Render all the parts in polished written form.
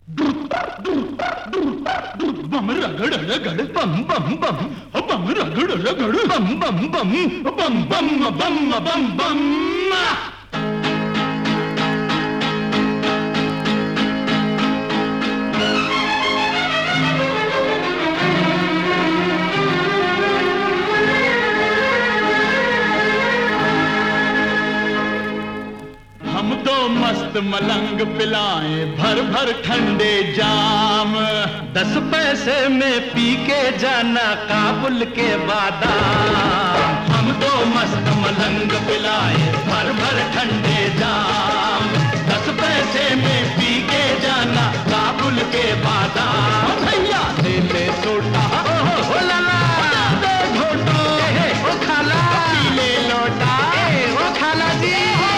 बम रगड़ रगड़ बम बम बम बम रगड़ रगड़ बम बम बम बम बम बम बम बम। हम तो मस्त मलंग पिलाएं भर भर ठंडे जाम, 10 पैसे में पी के जाना काबुल के बादाम। हम तो मस्त मलंग पिलाएं भर भर ठंडे जाम, 10 पैसे में पी के जाना काबुल के बादाम। भैया ले ले सोटा ओ लाला दे घोटा ओ खाला पी ले लोटा ओ खाला जी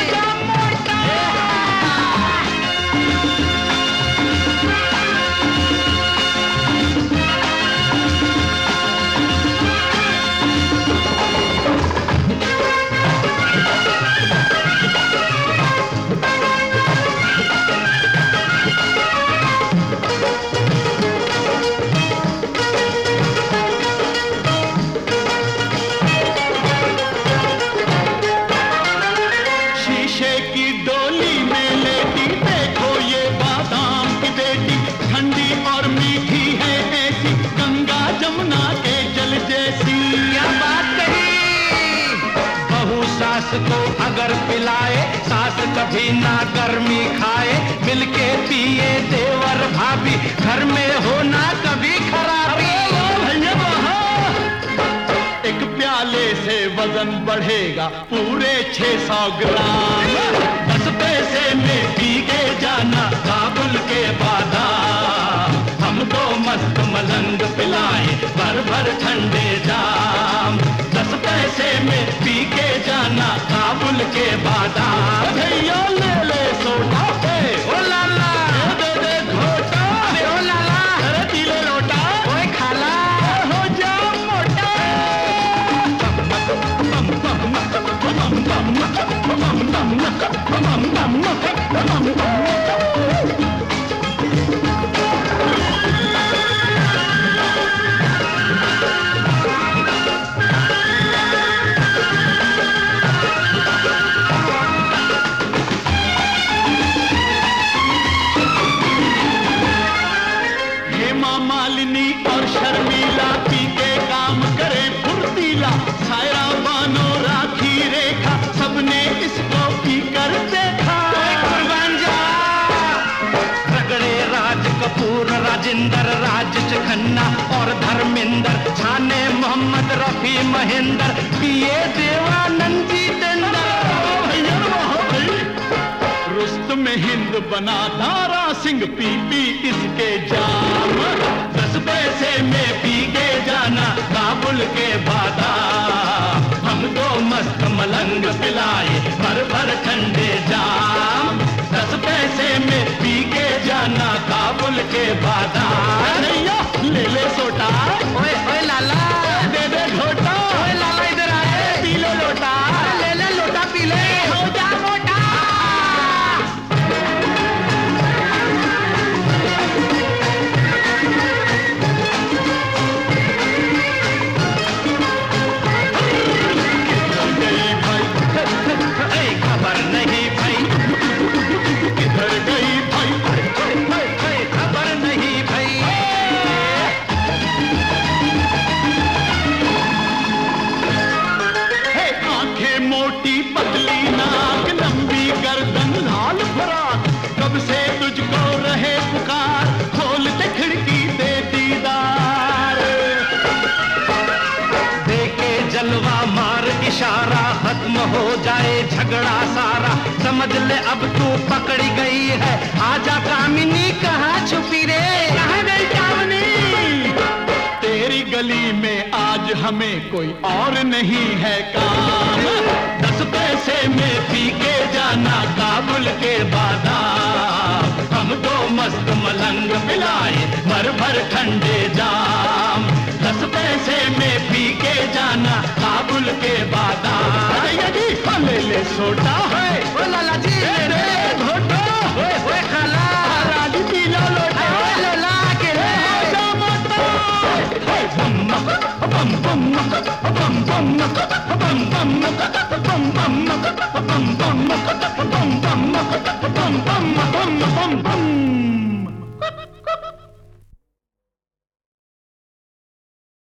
को अगर पिलाए सास कभी ना गर्मी खाए, मिलके पिए देवर भाभी घर में हो ना कभी खराबी। एक प्याले से वजन बढ़ेगा पूरे 600 ग्राम, 10 पैसे में पी के जाना काबुल के बादाम। हम तो मस्त मलंग पिलाए भर भर ठंडे जाम, 10 पैसे में पी के जाना काबुल के बादाम। भैया ले ले सोटा ओ लाला दे दे घोटा ओ लाला अरे पी ले लोटा ओए खाला हो जा मोटा। बम बम बम बम बम बम बम बम बम। मालिनी और शर्मिला पी के काम करे फुर्तीला, सायरा बानो राखी रेखा सबने इसको पी कर देखा। कुर्बान जा रगड़े राज कपूर राजेंद्र राज खन्ना और धर्मेंद्र, छाने मोहम्मद रफी महेंद्र, पिए देवानंद जी रुस्तम हिंद बना दारा सिंह पी पी इसके जाम, 10 पैसे में पी के जाना काबुल के बादाम। हम तो मस्त मलंग पिलाए भर भर ठंडे जाम, 10 पैसे में पी के जाना काबुल के बादाम। ले ले सोटा ओए ओए लाला दे दे घोटा ओए लाला इधर आए पी ले लोटा ले ले लोटा पी ले हो जा मोटा। खबर नहीं भाई किधर गई भाई खबर नहीं भाई। आंखें मोटी पतली नाक लंबी गर्दन लाल फराक, कब से तुझको रहे पुकार खोल दे खिड़की दे दीदार। देखे जलवा मार इशारा खत्म हो जाए झगड़ा सारा, समझ ले अब तू पकड़ी गई है, आजा कामिनी कहाँ छुपी रे कहाँ गई कामनी? तेरी गली में आज हमें कोई और नहीं है काम, 10 पैसे में पी के जाना काबुल के बादाम। हम तो मस्त मलंग मिलाए भर भर ठंडे जाम, 10 पैसे में पी के जाना काबुल के बादाम। ले ले सोटा है ओ लाला जी घोटा ओए ओए खाला राजी पी लो लोटा bum bum